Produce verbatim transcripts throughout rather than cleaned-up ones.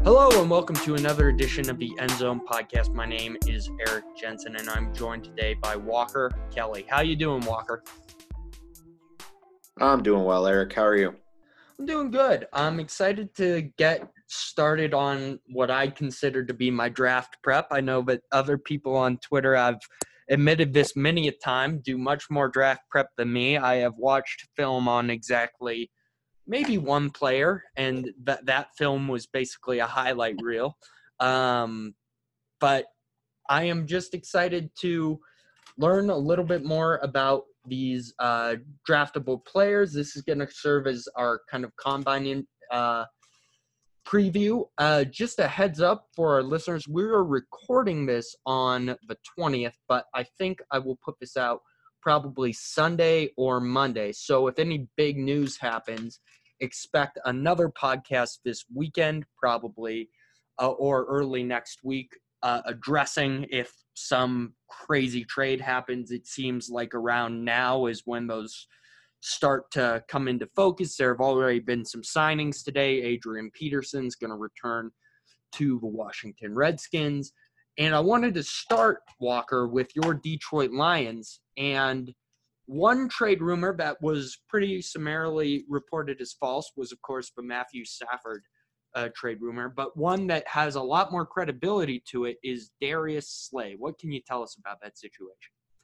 Hello and welcome to another edition of the End Zone Podcast. My name is Eric Jensen and I'm joined today by Walker Kelly. How you doing, Walker? I'm doing well, Eric. How are you? I'm doing good. I'm excited to get started on what I consider to be my draft prep. I know that other people on Twitter have admitted this many a time, do much more draft prep than me. I have watched film on exactly maybe one player, and that that film was basically a highlight reel. Um, but I am just excited to learn a little bit more about these uh, draftable players. This is going to serve as our kind of combine uh, preview. Uh, just a heads up for our listeners, we are recording this on the twentieth, but I think I will put this out probably Sunday or Monday. So if any big news happens, expect another podcast this weekend, probably, uh, or early next week, uh, addressing if some crazy trade happens. It seems like around now is when those start to come into focus. There have already been some signings today. Adrian Peterson's going to return to the Washington Redskins. And I wanted to start, Walker, with your Detroit Lions. And one trade rumor that was pretty summarily reported as false was, of course, the Matthew Stafford uh, trade rumor. But one that has a lot more credibility to it is Darius Slay. What can you tell us about that situation?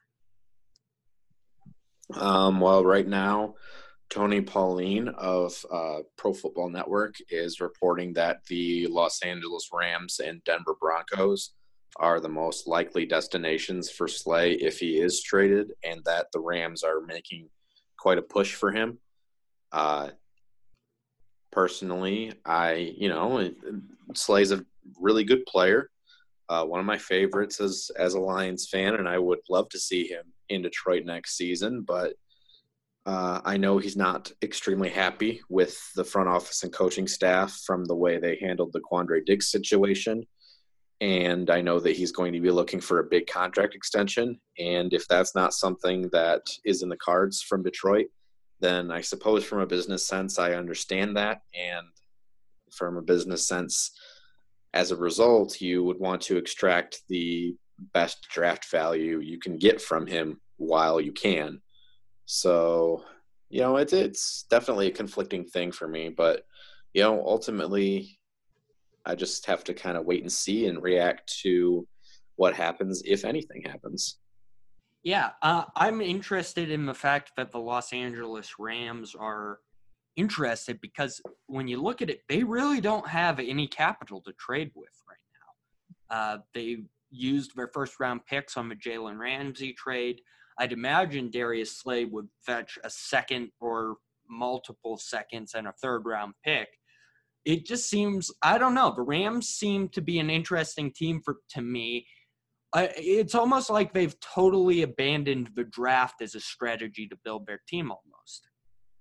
Um, well, right now, Tony Pauline of uh, Pro Football Network is reporting that the Los Angeles Rams and Denver Broncos are the most likely destinations for Slay if he is traded, and that the Rams are making quite a push for him. Uh, personally, I, you know, Slay's a really good player, uh, one of my favorites as, as a Lions fan, and I would love to see him in Detroit next season, but uh, I know he's not extremely happy with the front office and coaching staff from the way they handled the Quandre Diggs situation. And I know that he's going to be looking for a big contract extension. And if that's not something that is in the cards from Detroit, then I suppose from a business sense, I understand that. And from a business sense, as a result, you would want to extract the best draft value you can get from him while you can. So, you know, it's, it's definitely a conflicting thing for me. But, you know, ultimately, I just have to kind of wait and see and react to what happens if anything happens. Yeah, uh, I'm interested in the fact that the Los Angeles Rams are interested because when you look at it, they really don't have any capital to trade with right now. Uh, they used their first-round picks on the Jalen Ramsey trade. I'd imagine Darius Slay would fetch a second or multiple seconds and a third-round pick. It just seems, I don't know, the Rams seem to be an interesting team for to me. Uh, it's almost like they've totally abandoned the draft as a strategy to build their team almost.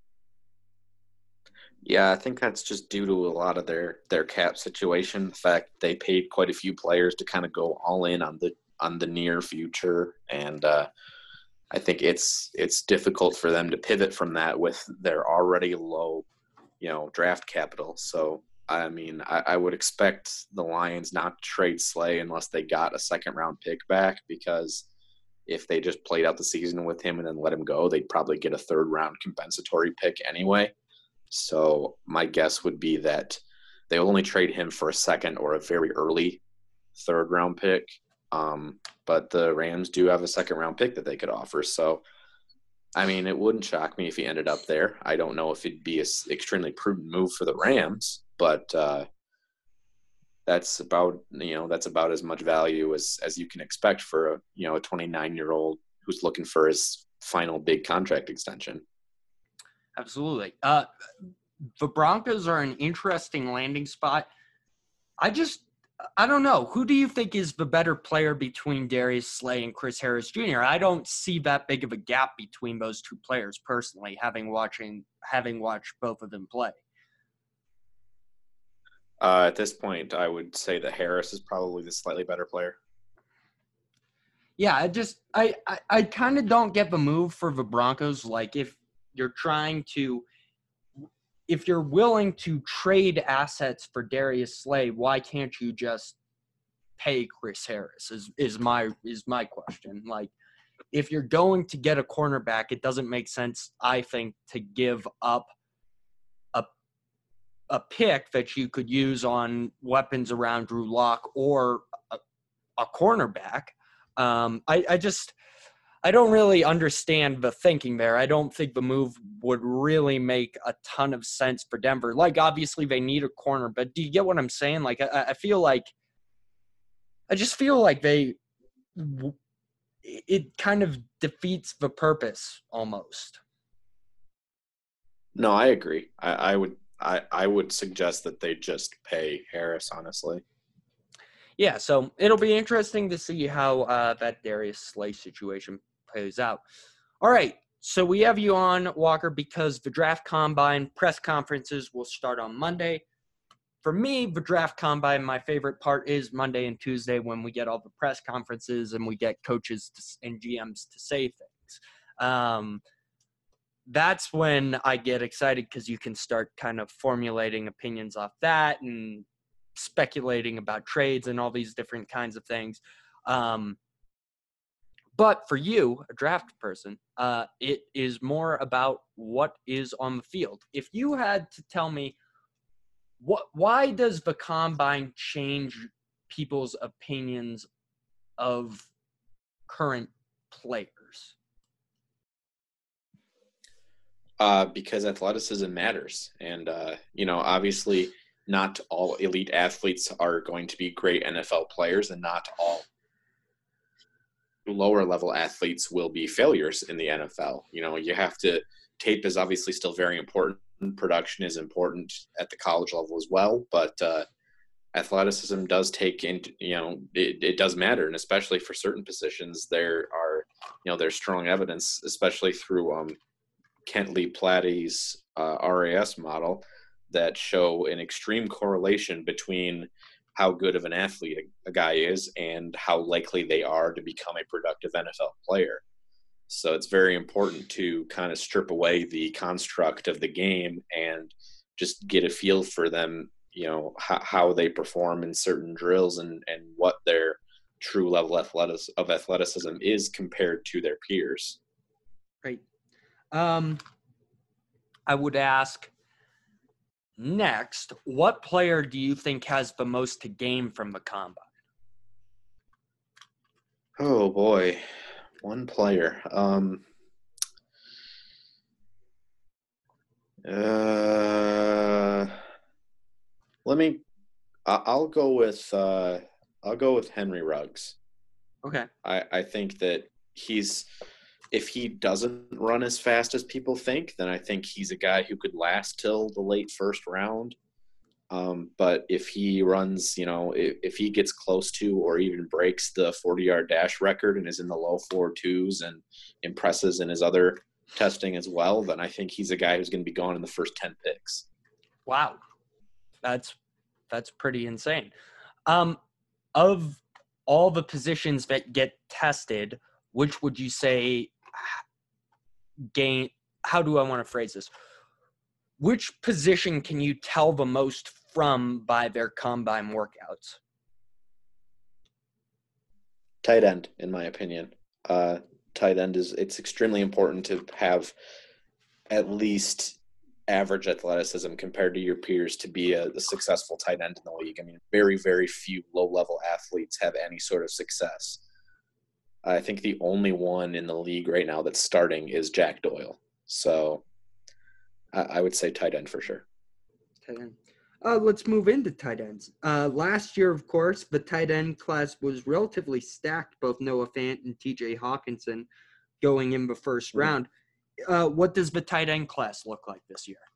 Yeah, I think that's just due to a lot of their, their cap situation. The fact they paid quite a few players to kind of go all in on the on the near future, and uh, I think it's it's difficult for them to pivot from that with their already low, you know, draft capital. So, I mean, I, I would expect the Lions not to trade Slay unless they got a second-round pick back, because if they just played out the season with him and then let him go, they'd probably get a third-round compensatory pick anyway. So my guess would be that they only trade him for a second or a very early third-round pick. Um, but the Rams do have a second-round pick that they could offer. So, I mean, it wouldn't shock me if he ended up there. I don't know if it'd be an extremely prudent move for the Rams, but uh, that's about you know that's about as much value as, as you can expect for a you know a twenty-nine-year-old who's looking for his final big contract extension. Absolutely. Uh, the Broncos are an interesting landing spot. I just, I don't know. Who do you think is the better player between Darius Slay and Chris Harris Junior? I don't see that big of a gap between those two players personally, having watching having watched both of them play. Uh, at this point, I would say that Harris is probably the slightly better player. Yeah, I just I I, I kind of don't get the move for the Broncos. Like if you're trying to if you're willing to trade assets for Darius Slay, why can't you just pay Chris Harris is, is my is my question. Like, if you're going to get a cornerback, it doesn't make sense, I think, to give up a a pick that you could use on weapons around Drew Lock or a, a cornerback. Um, I, I just I don't really understand the thinking there. I don't think the move would really make a ton of sense for Denver. Like, obviously they need a corner, but do you get what I'm saying? Like, I, I feel like I just feel like they it kind of defeats the purpose almost. No, I agree. I, I would I, I would suggest that they just pay Harris, honestly. Yeah, so it'll be interesting to see how uh, that Darius Slay situation plays out. All right, so we have you on, Walker, because the draft combine press conferences will start on Monday. For me, the draft combine, my favorite part is Monday and Tuesday when we get all the press conferences and we get coaches to, and G Ms to say things. Um, that's when I get excited because you can start kind of formulating opinions off that and speculating about trades and all these different kinds of things. Um, but for you, a draft person, uh, it is more about what is on the field. If you had to tell me, what, why does the combine change people's opinions of current players? Uh, because athleticism matters. And, uh, you know, obviously not all elite athletes are going to be great N F L players, and not all lower level athletes will be failures in the N F L. You know, you have to – tape is obviously still very important. Production is important at the college level as well. But uh, athleticism does take into – you know, it, it does matter. And especially for certain positions, there are – you know, there's strong evidence, especially through um, – Kent Lee Platty's uh, R A S model, that show an extreme correlation between how good of an athlete a, a guy is and how likely they are to become a productive N F L player. So it's very important to kind of strip away the construct of the game and just get a feel for them, you know, how, how they perform in certain drills and, and what their true level athletics, of athleticism is compared to their peers. Right. Um, I would ask next, what player do you think has the most to gain from the combine? Oh boy, one player. Um, uh, let me. I'll go with. Uh, I'll go with Henry Ruggs. Okay. I I think that he's. If he doesn't run as fast as people think, then I think he's a guy who could last till the late first round. Um, but if he runs, you know, if, if he gets close to or even breaks the forty-yard dash record and is in the low four twos and impresses in his other testing as well, then I think he's a guy who's going to be gone in the first ten picks. Wow. That's that's pretty insane. Um, of all the positions that get tested, which would you say gain – how do I want to phrase this? Which position can you tell the most from by their combine workouts? Tight end, in my opinion. Uh, tight end is – it's extremely important to have at least average athleticism compared to your peers to be a, a successful tight end in the league. I mean, very, very few low-level athletes have any sort of success. I think the only one in the league right now that's starting is Jack Doyle. So I, I would say tight end for sure. Tight end. Uh, let's move into tight ends. Uh, last year, of course, the tight end class was relatively stacked, both Noah Fant and T J Hawkinson going in the first mm-hmm. round. Uh, what does the tight end class look like this year?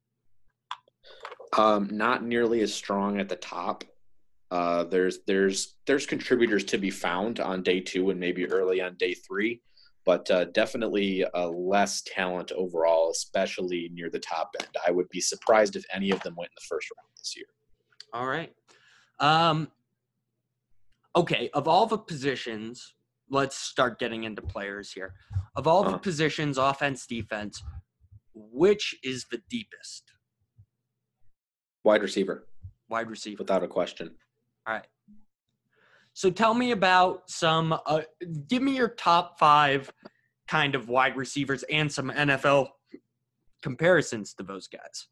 Um, not nearly as strong at the top. Uh, there's there's there's contributors to be found on day two and maybe early on day three, but uh, definitely uh, less talent overall, especially near the top end. I would be surprised if any of them went in the first round this year. All right. Um, okay, of all the positions, let's start getting into players here. Of all uh-huh. the positions, offense, defense, which is the deepest? Wide receiver, Wide receiver. without a question. All right. So tell me about some uh, – give me your top five kind of wide receivers and some N F L comparisons to those guys.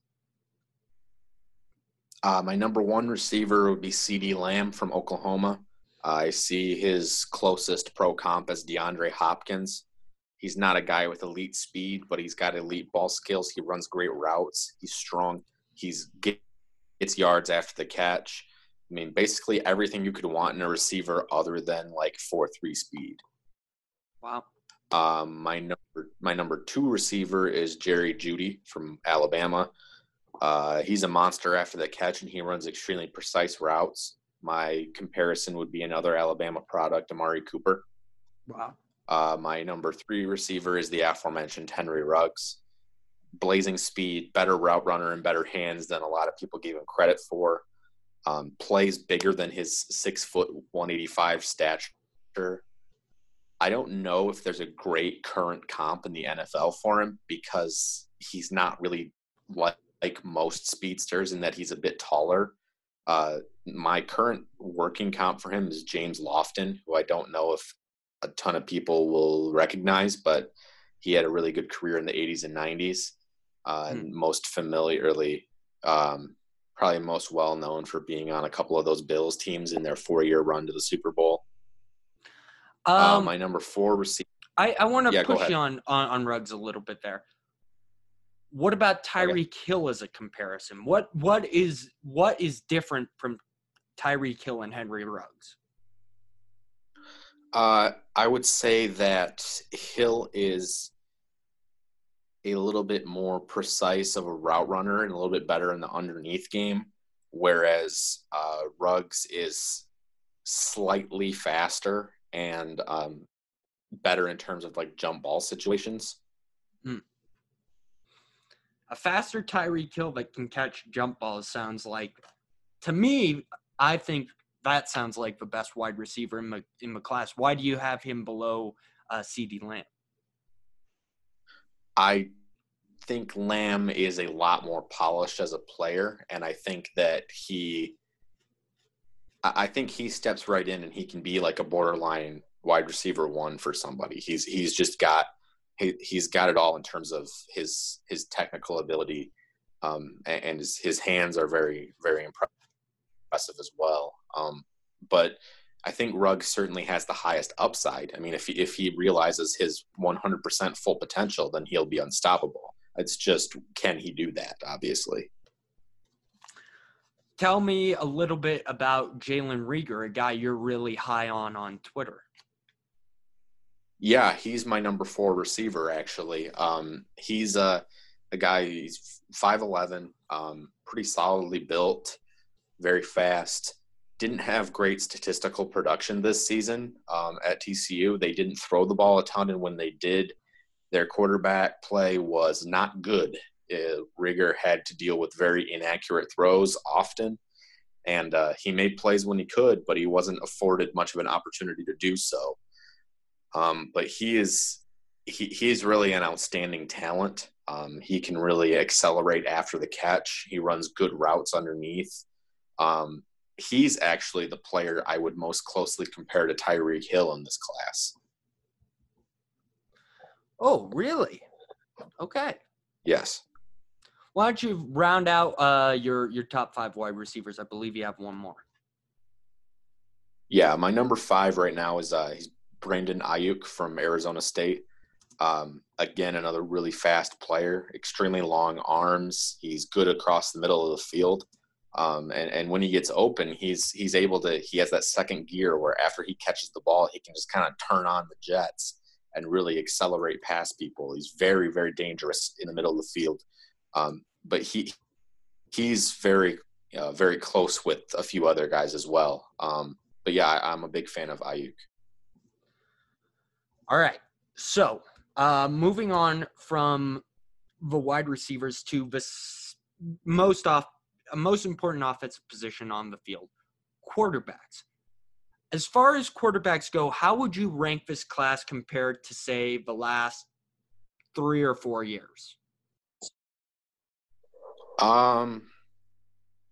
Uh, my number one receiver would be CeeDee Lamb from Oklahoma. I see his closest pro comp as DeAndre Hopkins. He's not a guy with elite speed, but he's got elite ball skills. He runs great routes. He's strong. He's gets yards after the catch. I mean, basically everything you could want in a receiver other than like four three speed. Wow. Um, my number my number two receiver is Jerry Jeudy from Alabama. Uh, he's a monster after the catch, and he runs extremely precise routes. My comparison would be another Alabama product, Amari Cooper. Wow. Uh, my number three receiver is the aforementioned Henry Ruggs. Blazing speed, better route runner, and better hands than a lot of people give him credit for. Um, plays bigger than his six foot one eighty-five stature. I don't know if there's a great current comp in the N F L for him because he's not really like, like most speedsters in that he's a bit taller. Uh, my current working comp for him is James Lofton, who I don't know if a ton of people will recognize, but he had a really good career in the eighties and nineties. Uh, and Hmm. most familiarly, um, probably most well known for being on a couple of those Bills teams in their four-year run to the Super Bowl. Um, uh, my number four receiver. I, I want to Yeah, go push ahead. you on, on, on Ruggs a little bit there. What about Tyreek Hill as a comparison? What what is what is different from Tyreek Hill and Henry Ruggs? Uh, I would say that Hill is a little bit more precise of a route runner and a little bit better in the underneath game, whereas uh, Ruggs is slightly faster and um, better in terms of like jump ball situations. Hmm. A faster Tyreek Hill that can catch jump balls sounds like, to me, I think that sounds like the best wide receiver in the in the class. Why do you have him below uh, CeeDee Lamb? I think Lamb is a lot more polished as a player, and I think that he I think he steps right in and he can be like a borderline wide receiver one for somebody. He's he's just got he, he's got it all in terms of his his technical ability, um, and, and his, his hands are very very impressive as well. Um, but I think Ruggs certainly has the highest upside. I mean, if he, if he realizes his one hundred percent full potential, then he'll be unstoppable. It's just, can he do that? Obviously. Tell me a little bit about Jalen Reagor, a guy you're really high on on Twitter. Yeah, he's my number four receiver, actually. Um, he's a, a guy, he's five eleven, um, pretty solidly built, very fast. Didn't have great statistical production this season um, at T C U. They didn't throw the ball a ton, and when they did, their quarterback play was not good. Uh, Reagor had to deal with very inaccurate throws often, and uh, he made plays when he could, but he wasn't afforded much of an opportunity to do so. Um, but he is he, he's really an outstanding talent. Um, he can really accelerate after the catch. He runs good routes underneath. Um, he's actually the player I would most closely compare to Tyreek Hill in this class. Oh, really? Okay. Yes. Why don't you round out uh, your your top five wide receivers? I believe you have one more. Yeah, my number five right now is uh, he's Brandon Ayuk from Arizona State. Um, again, another really fast player, extremely long arms. He's good across the middle of the field. Um, and, and when he gets open, he's he's able to – he has that second gear where after he catches the ball, he can just kind of turn on the jets and really accelerate past people. He's very, very dangerous in the middle of the field. Um, but he he's very, uh, very close with a few other guys as well. Um, but, yeah, I, I'm a big fan of Ayuk. All right. So uh, moving on from the wide receivers to the s- most off, most important offensive position on the field, quarterbacks. As far as quarterbacks go, how would you rank this class compared to, say, the last three or four years? Um,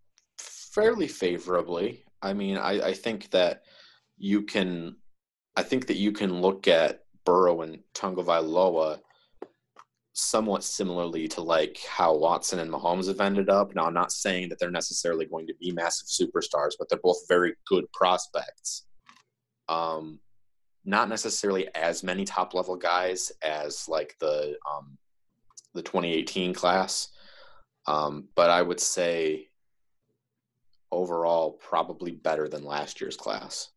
fairly favorably. I mean, I, I think that you can, I think that you can look at Burrow and Tagovailoa somewhat similarly to like how Watson and Mahomes have ended up. Now, I'm not saying that they're necessarily going to be massive superstars, but they're both very good prospects. Um, not necessarily as many top level guys as like the um, the twenty eighteen class, um, but I would say overall probably better than last year's class.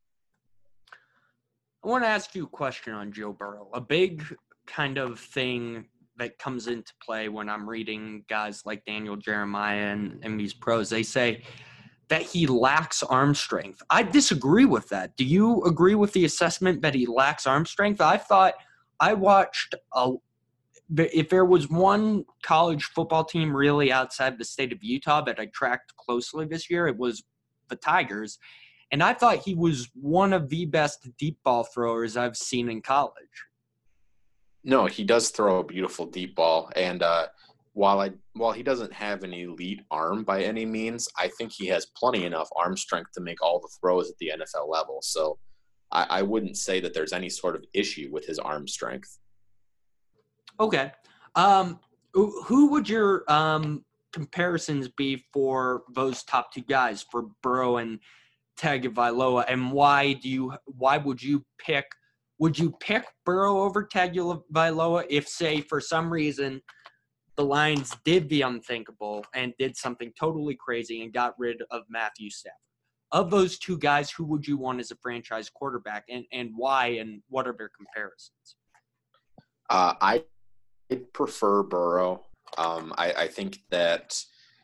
I want to ask you a question on Joe Burrow. A big kind of thing that comes into play when I'm reading guys like Daniel Jeremiah and, and these pros, they say that he lacks arm strength. I disagree with that. Do you agree with the assessment that he lacks arm strength? I thought I watched a if there was one college football team really outside the state of Utah that I tracked closely this year, it was the Tigers. And I thought he was one of the best deep ball throwers I've seen in college. No, he does throw a beautiful deep ball. And uh, while I while he doesn't have an elite arm by any means, I think he has plenty enough arm strength to make all the throws at the N F L level. So I, I wouldn't say that there's any sort of issue with his arm strength. Okay. Um, who would your um, comparisons be for those top two guys, for Burrow and Tagovailoa, and why do you why would you pick would you pick Burrow over Tagovailoa if, say, for some reason the Lions did the unthinkable and did something totally crazy and got rid of Matthew Stafford? Of those two guys, who would you want as a franchise quarterback, and, and why, and what are their comparisons? Uh, I prefer Burrow. Um, I, I think that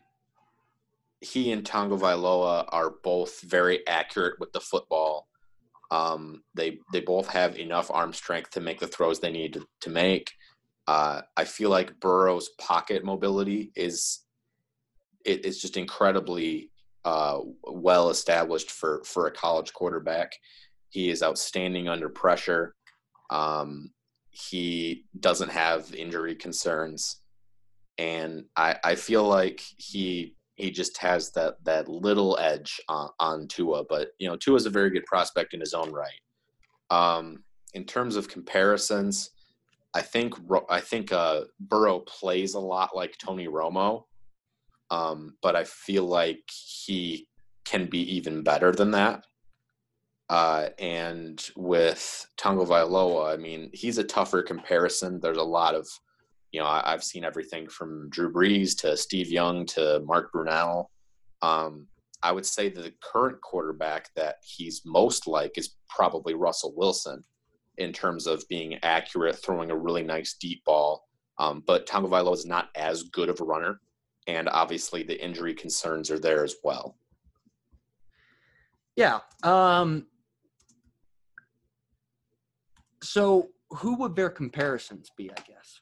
he and Tagovailoa are both very accurate with the football. Um, they they both have enough arm strength to make the throws they need to, to make. Uh, I feel like Burrow's pocket mobility is it, it's just incredibly uh, well established for for a college quarterback. He is outstanding under pressure. Um, he doesn't have injury concerns, and I, I feel like he he just has that that little edge on, on Tua. But you know, Tua is a very good prospect in his own right. Um, in terms of comparisons, I think I think uh, Burrow plays a lot like Tony Romo, um, but I feel like he can be even better than that. Uh, and with Tagovailoa, I mean, he's a tougher comparison. There's a lot of, you know, I, I've seen everything from Drew Brees to Steve Young to Mark Brunell. Um, I would say that the current quarterback that he's most like is probably Russell Wilson in terms of being accurate, throwing a really nice deep ball. Um, but Tagovailoa is not as good of a runner, and obviously the injury concerns are there as well. Yeah. Um, so who would their comparisons be, I guess?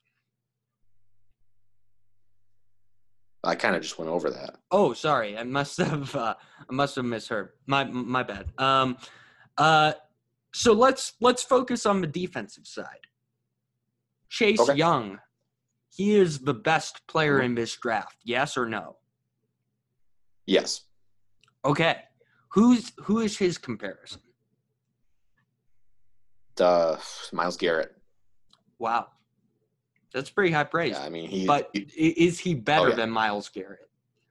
I kind of just went over that. Oh, sorry. I must have uh, I must have misheard. My my bad. Um, uh, so let's let's focus on the defensive side. Chase Okay. Young, he is the best player Mm-hmm. in this draft. Yes or no? Yes. Okay. Who's who is his comparison? Uh, Myles Garrett. Wow, that's pretty high praise. Yeah, I mean, he. But he is he better oh, yeah. than Myles Garrett?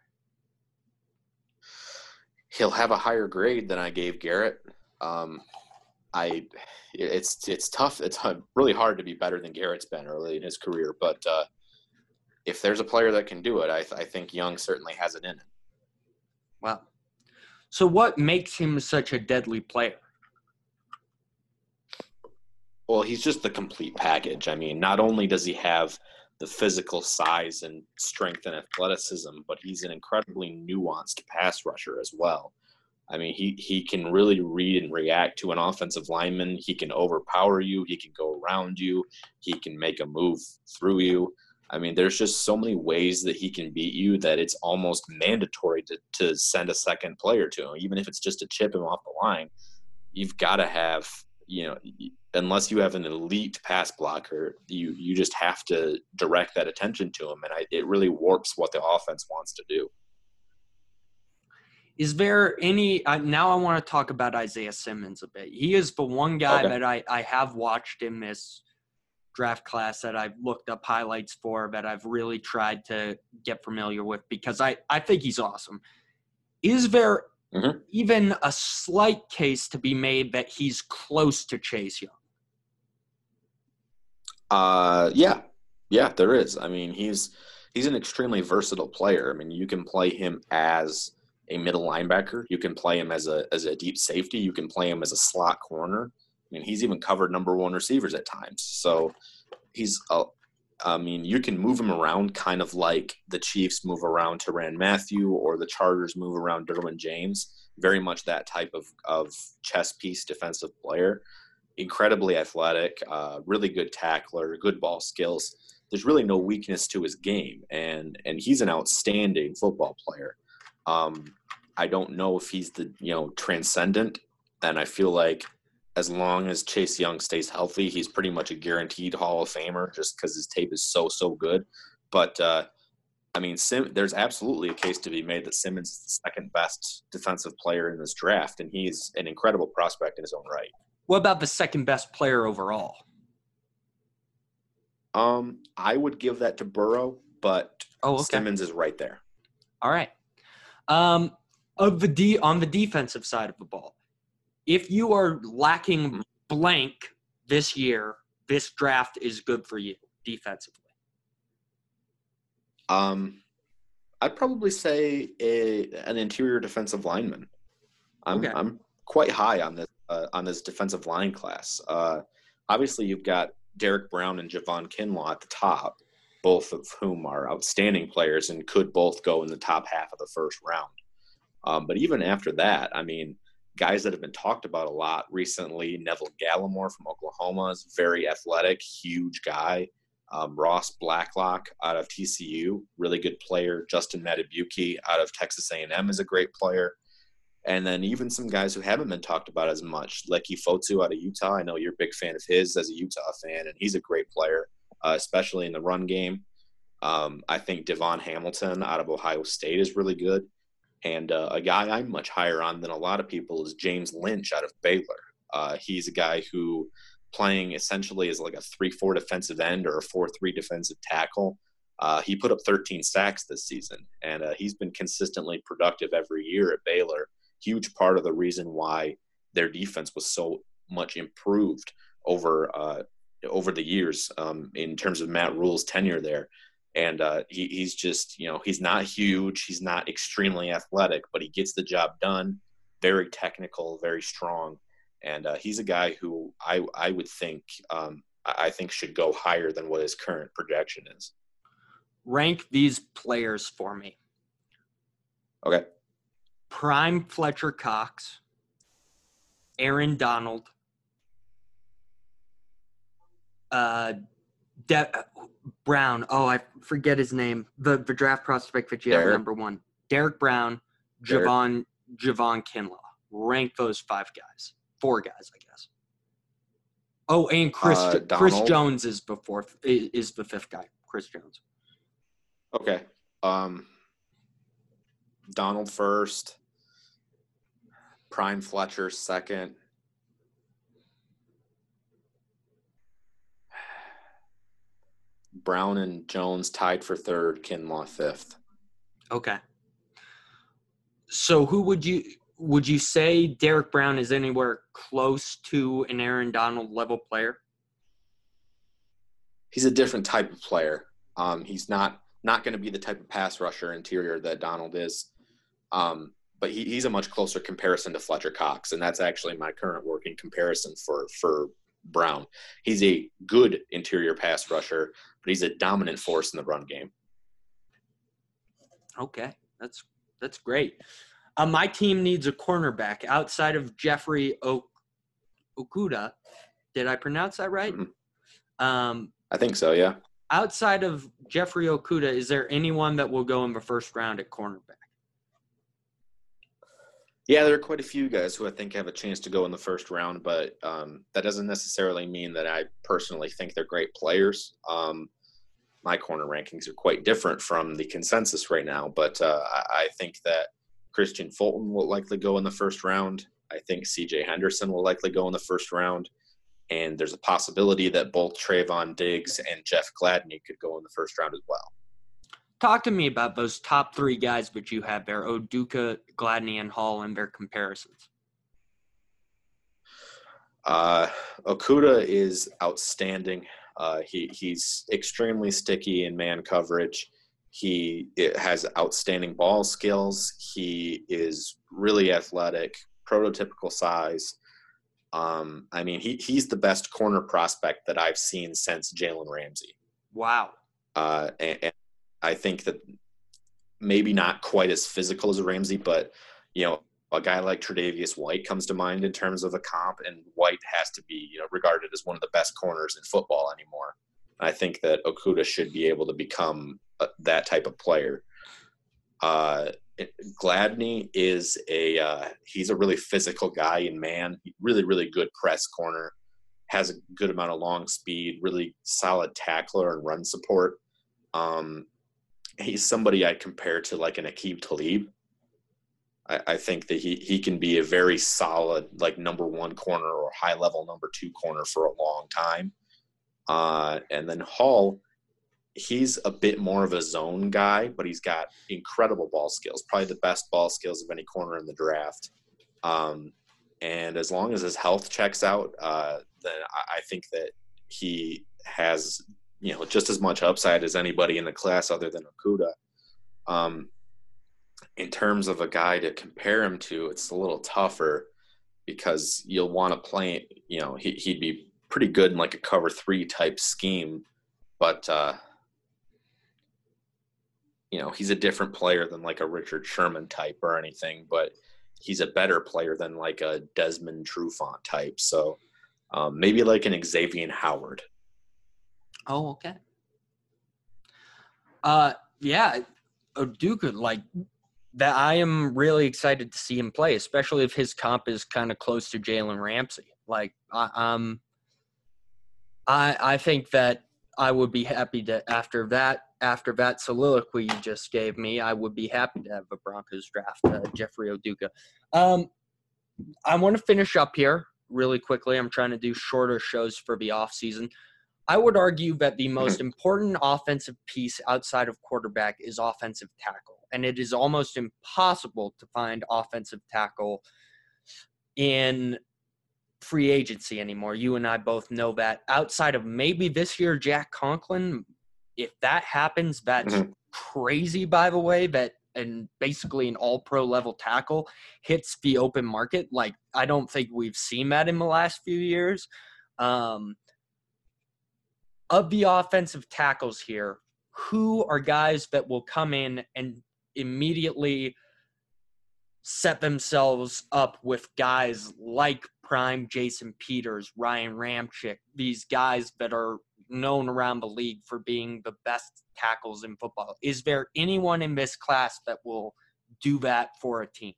He'll have a higher grade than I gave Garrett. Um, I, it's it's tough. It's really hard to be better than Garrett's been early in his career. But uh, if there's a player that can do it, I, I think Young certainly has it in it. Wow. So what makes him such a deadly player? Well, he's just the complete package. I mean, not only does he have the physical size and strength and athleticism, but he's an incredibly nuanced pass rusher as well. I mean, he, he can really read and react to an offensive lineman. He can overpower you. He can go around you. He can make a move through you. I mean, there's just so many ways that he can beat you that it's almost mandatory to, to send a second player to him. Even if it's just to chip him off the line, you've got to have, you know, unless you have an elite pass blocker, you you just have to direct that attention to him. And I, it really warps what the offense wants to do. Is there any uh, – now I want to talk about Isaiah Simmons a bit. He is the one guy Okay. that I, I have watched in this draft class that I've looked up highlights for, that I've really tried to get familiar with because I, I think he's awesome. Is there Mm-hmm. even a slight case to be made that he's close to Chase Young? Uh, yeah, yeah, there is. I mean, he's he's an extremely versatile player. I mean, you can play him as a middle linebacker. You can play him as a as a deep safety. You can play him as a slot corner. I mean, he's even covered number one receivers at times. So he's a I mean, you can move him around kind of like the Chiefs move around Tyrann Mathieu or the Chargers move around Derwin James. Very much that type of, of chess piece defensive player. Incredibly athletic, uh, really good tackler, good ball skills. There's really no weakness to his game, and and he's an outstanding football player. Um, I don't know if he's the you know transcendent, and I feel like as long as Chase Young stays healthy, he's pretty much a guaranteed Hall of Famer just because his tape is so, so good. But, uh, I mean, Sim- there's absolutely a case to be made that Simmons is the second best defensive player in this draft, and he's an incredible prospect in his own right. What about the second best player overall? Um, I would give that to Burrow, but oh, okay. Simmons is right there. All right. Um, of the D on the defensive side of the ball, if you are lacking blank this year, this draft is good for you defensively. Um, I'd probably say a, an interior defensive lineman. I'm Okay. I'm quite high on this uh, on this defensive line class. Uh, obviously, you've got Derek Brown and Javon Kinlaw at the top, both of whom are outstanding players and could both go in the top half of the first round. Um, but even after that, I mean, guys that have been talked about a lot recently, Neville Gallimore from Oklahoma is very athletic, huge guy. Um, Ross Blacklock out of T C U, really good player. Justin Matabuki out of Texas A and M is a great player. And then even some guys who haven't been talked about as much, Leki Fotu out of Utah. I know you're a big fan of his as a Utah fan, and he's a great player, uh, especially in the run game. Um, I think Devon Hamilton out of Ohio State is really good. And uh, a guy I'm much higher on than a lot of people is James Lynch out of Baylor. Uh, he's a guy who playing essentially as like a three four defensive end or a four three defensive tackle. Uh, he put up thirteen sacks this season, and uh, he's been consistently productive every year at Baylor. Huge part of the reason why their defense was so much improved over uh, over the years um, in terms of Matt Rule's tenure there. And uh, he, he's just, you know, he's not huge. He's not extremely athletic, but he gets the job done. Very technical, very strong. And uh, he's a guy who I, I would think um, I think should go higher than what his current projection is. Rank these players for me. Okay. Prime Fletcher Cox, Aaron Donald, uh, De- Brown. Oh, I forget his name. The the draft prospect that you have number one. Derek Brown, Derek. Javon Javon Kinlaw. Rank those five guys. Four guys, I guess. Oh, and Chris Uh, Chris Jones is the fourth. Is the fifth guy. Chris Jones. Okay. Um, Donald first. Prime Fletcher second. Brown and Jones tied for third, Kinlaw fifth. Okay. So who would you would you say Derek Brown is anywhere close to an Aaron Donald level player? He's a different type of player. Um, he's not not going to be the type of pass rusher interior that Donald is. Um, but he, he's a much closer comparison to Fletcher Cox, and that's actually my current working comparison for for Brown. He's a good interior pass rusher, but he's a dominant force in the run game. Okay, that's that's great. Uh, my team needs a cornerback outside of Jeffrey o- Okudah. Did I pronounce that right? Mm-hmm. Um, I think so, yeah. Outside of Jeffrey Okudah, is there anyone that will go in the first round at cornerback? Yeah, there are quite a few guys who I think have a chance to go in the first round, but um, that doesn't necessarily mean that I personally think they're great players. Um, my corner rankings are quite different from the consensus right now, but uh, I, I think that Christian Fulton will likely go in the first round. I think C J Henderson will likely go in the first round. And there's a possibility that both Trayvon Diggs and Jeff Gladney could go in the first round as well. Talk to me about those top three guys that you have there, Oduka, Gladney, and Hall, and their comparisons. Uh, Okudah is outstanding. Uh, he he's extremely sticky in man coverage. He it has outstanding ball skills. He is really athletic, prototypical size. Um, I mean, he he's the best corner prospect that I've seen since Jalen Ramsey. Wow. Uh, and, and I think that maybe not quite as physical as Ramsey, but, you know, a guy like Tre'Davious White comes to mind in terms of a comp, and White has to be, you know, regarded as one of the best corners in football anymore. I think that Okudah should be able to become a, that type of player. Uh, Gladney is a uh, he's a really physical guy in man, really, really good press corner, has a good amount of long speed, really solid tackler and run support. Um, he's somebody I compare to like an Aqib Talib. I, I think that he, he can be a very solid, like number one corner or high level number two corner for a long time. Uh, and then Hall, he's a bit more of a zone guy, but he's got incredible ball skills, probably the best ball skills of any corner in the draft. Um, and as long as his health checks out, uh, then I, I think that he has, you know, just as much upside as anybody in the class other than Okudah. Um, in terms of a guy to compare him to, it's a little tougher because you'll want to play, you know, he, he'd be pretty good in like a cover three type scheme, but, uh, you know, he's a different player than like a Richard Sherman type or anything, but he's a better player than like a Desmond Trufant type. So um, maybe like an Xavier Howard. Oh, okay. Uh, yeah, Oduka, like that. I am really excited to see him play, especially if his comp is kind of close to Jalen Ramsey. Like, I, um, I I think that I would be happy to after that after that soliloquy you just gave me, I would be happy to have a Broncos draft uh, Jeffrey Oduka. Um, I want to finish up here really quickly. I'm trying to do shorter shows for the off season. I would argue that the most important offensive piece outside of quarterback is offensive tackle, and it is almost impossible to find offensive tackle in free agency anymore. You and I both know that. Outside of maybe this year, Jack Conklin, if that happens, that's mm-hmm. crazy, by the way, that and basically an all-pro level tackle hits the open market. Like, I don't think we've seen that in the last few years. Um, of the offensive tackles here, who are guys that will come in and immediately set themselves up with guys like prime Jason Peters, Ryan Ramczyk, these guys that are known around the league for being the best tackles in football? Is there anyone in this class that will do that for a team?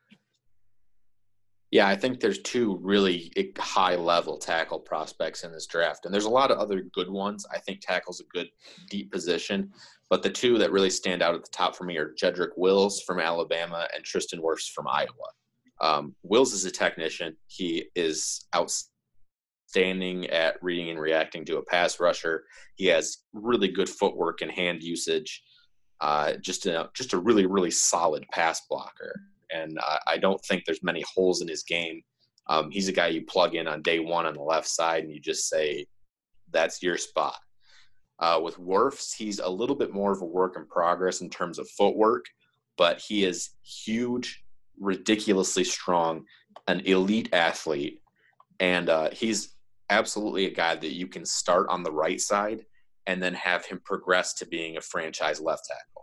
Yeah, I think there's two really high-level tackle prospects in this draft, and there's a lot of other good ones. I think tackle's a good deep position, but the two that really stand out at the top for me are Jedrick Wills from Alabama and Tristan Wirfs from Iowa. Um, Wills is a technician. He is outstanding at reading and reacting to a pass rusher. He has really good footwork and hand usage. Uh, just a just a really really solid pass blocker. And uh, I don't think there's many holes in his game. Um, he's a guy you plug in on day one on the left side and you just say, that's your spot. Uh, with Wirfs, he's a little bit more of a work in progress in terms of footwork, but he is huge, ridiculously strong, an elite athlete. And uh, he's absolutely a guy that you can start on the right side and then have him progress to being a franchise left tackle.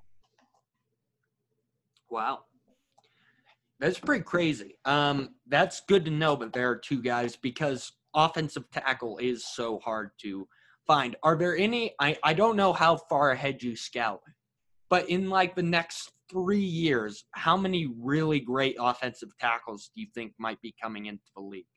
Wow. That's pretty crazy. Um, that's good to know, but there are two guys because offensive tackle is so hard to find. Are there any I, – I don't know how far ahead you scout, but in like the next three years, how many really great offensive tackles do you think might be coming into the league?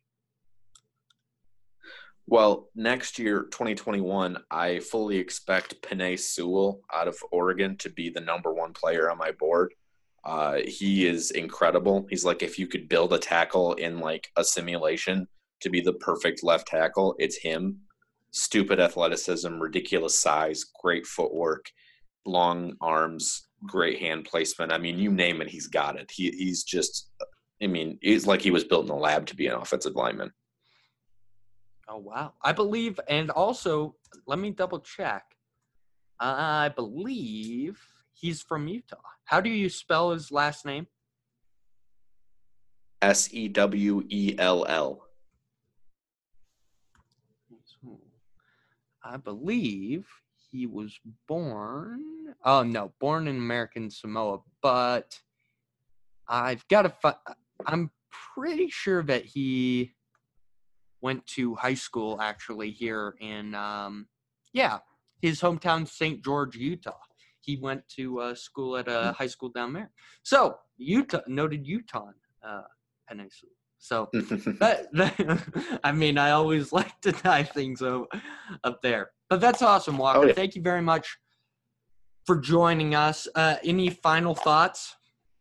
Well, next year, twenty twenty-one, I fully expect Penei Sewell out of Oregon to be the number one player on my board. Uh, he is incredible. He's like, if you could build a tackle in like a simulation to be the perfect left tackle, it's him. Stupid athleticism, ridiculous size, great footwork, long arms, great hand placement. I mean, you name it, he's got it. He he's just, I mean, he's like he was built in a lab to be an offensive lineman. Oh, wow. I believe, and also, let me double check. I believe he's from Utah. How do you spell his last name? S E W E L L. I believe he was born. Oh, no, born in American Samoa, but I've got to find. I'm pretty sure that he went to high school actually here in, um, yeah, his hometown, Saint George, Utah. He went to uh, school at a high school down there. So, Utah, noted Utah uh, Peninsula. So, that, that, I mean, I always like to tie things up, up there. But that's awesome, Walker. Oh, yeah. Thank you very much for joining us. Uh, any final thoughts?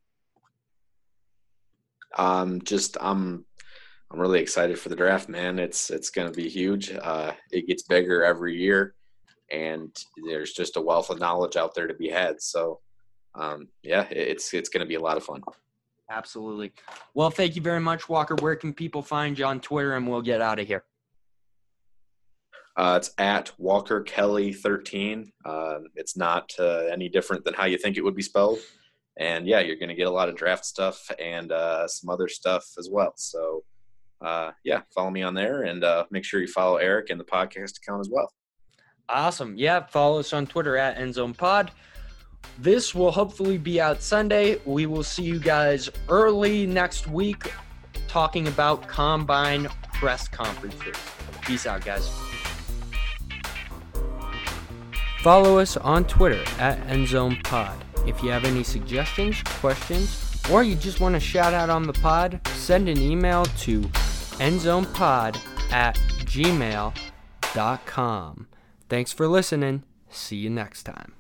Um, just I'm I'm really excited for the draft, man. It's it's going to be huge. Uh, it gets bigger every year, and there's just a wealth of knowledge out there to be had. So, um, yeah, it's it's going to be a lot of fun. Absolutely. Well, thank you very much, Walker. Where can people find you on Twitter, and we'll get out of here? Uh, it's at Walker Kelly thirteen. Uh, it's not uh, any different than how you think it would be spelled. And, yeah, you're going to get a lot of draft stuff and uh, some other stuff as well. So, uh, yeah, follow me on there, and uh, make sure you follow Eric and the podcast account as well. Awesome. Yeah, follow us on Twitter at EndZonePod. This will hopefully be out Sunday. We will see you guys early next week talking about Combine press conferences. Peace out, guys. Follow us on Twitter at EndZonePod. If you have any suggestions, questions, or you just want to shout out on the pod, send an email to endzonepod at gmail dot com. Thanks for listening. See you next time.